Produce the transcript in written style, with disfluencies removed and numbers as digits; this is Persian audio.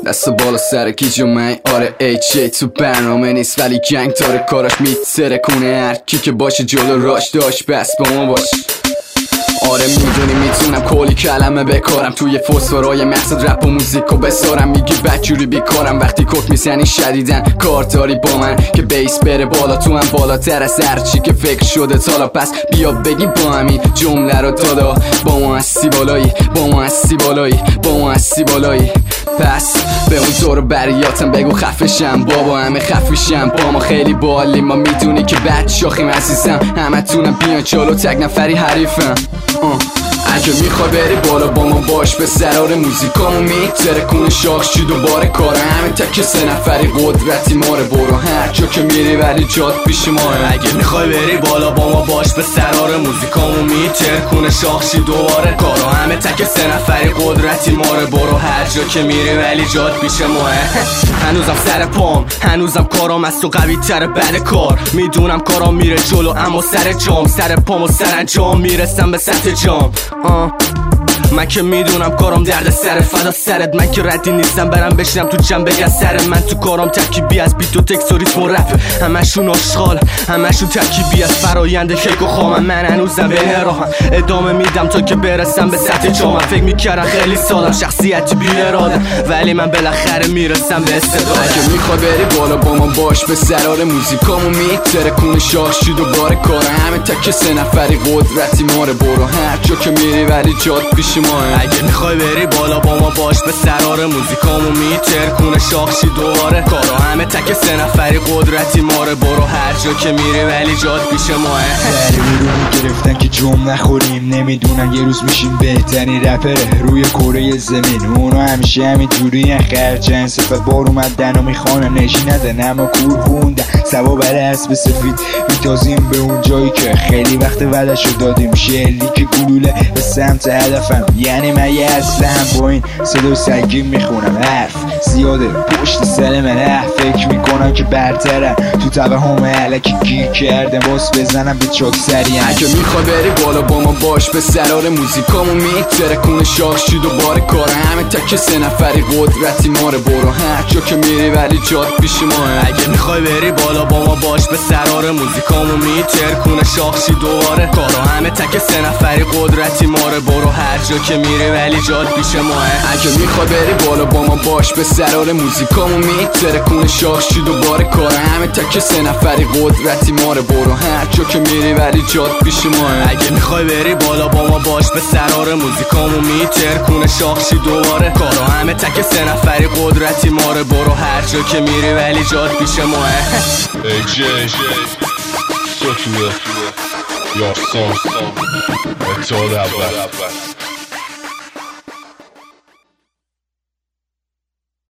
دست بالا سر گیج و من آره ایچ تو برنامه نیست ولی گنگ داره کاراش میتره کنه هر کی که باشه جلو راش داشت بس با ما باش. آره میدونی میتونم کلی کلمه بکارم توی فسفرهای مقصد رپ و موزیکو بسارم. میگی بدجوری بیکارم وقتی کک میزنی شدیدن کار داری با من که بیس بره بالا تو هم بالاتر از هرچی که فکر شده تالا. پس بیا بگی با همین جمله رو دادا با ما هستی بالایی با ما هستی بالایی با ما هستی بالایی. پس به اون دور بریاتم بگو خفشم بابا همه خفیشم با ما خیلی بالی ما میدونی که بد شاخیم عزیزم همه تونم بیان جلو تک نفری حریفم. اگه میخوای بری بالا با ما باش به سرار موزیکامو میتره کنه شاخ چی دوباره کاره همه تک سه نفری قدرتی ماره برو هر جا که میری ولی جات پیش ماه. اگه میخوای بری بالا با ما باش به سرار موزیکامو میتره کنه شاخ چی دوباره کاره همه تک سه نفری قدرتی ماره برو هر جا که میری ولی جات پیش ماه. هنوزم سر پام هنوزم کارام از تو قوی تره بعد کار میدونم کارام میره جلو اما سر جام سر پام و سر انجام میرسم به سطح جام. من که میدونم کارم درد سر فدا سرت من که ردی نیستم برم بشینم تو جنب بگن سر من تو کارم ترکیبی از بیت و تکس و ریتم و رپ همشون آشغال همشون ترکیبی از فرایند کیک و خامم. من هنوزم به راهم ادامه میدم تا که برسم به سطح جامم. فکر میکردم خیلی سالم شخصیتی بی اراده ولی من بالاخره میرسم به استعدادم. اگه میخوای بری بالا با ما باش به سرار موزیکامو میتره کنه شاخ چی دوباره کاره همه تک سه نفری قدرتی ماره برو هر جا که میری ولی جات پیش ماه. اگه میخوای بری بالا با ما باش به سرار موزیکامو میتر کنه شاخشی دوباره کارا همه تک سه نفری قدرتی ماره برو هر جا که میری ولی جات پیش ماه. سری رو گرفتن که جمع نخوریم نمیدونن یه روز میشیم بهترین رپره روی کره زمین. اونا همیشه همین جوری خرچن صفت بار اومدن و میخوانن نشی ندن اما کور خوندن سوا بر اسب سفید میتازیم به اون جایی که خیلی وقت وعدشو دادیم. شلیک گلوله به سمت هدفم یعنی من یه اصلا هم با این صدا سنگین میخونم حرف زیاده پشت سر من فکر میکنم که برترم تو توهم علکی گیر کردم باز بزنم به چاک سریم. اگه میخوای بری بالا با ما باش به سرار موزیکامو میتره کنه شاخ چی دوباره کاره همه تک سه نفری قدرتی ماره برو هر جا که میری ولی جات پیش ماه. اگه میخوای بری بالا با ما باش به سرار موزیکامو میتر کنه شاخ چی دوباره کارا همه تک سه نفری قدرتی ماره برو هر جا که میری ولی جات پیش ماه. اگه میخوای بری بالا با ما باش به سرار موزیکامو میتره کنه شاخ چی دوباره کاره همه تک سه نفری قدرتی ماره برو هر جا که میری ولی جات پیش ماه. اگه میخوای بری بالا با ما باش به سرار موزیکامو میتر کنه شاخ چی دوباره کارا همه تک سه نفری قدرتی ماره برو هر جا که میری ولی جات پیش ماه. AJ So to your song. It's all that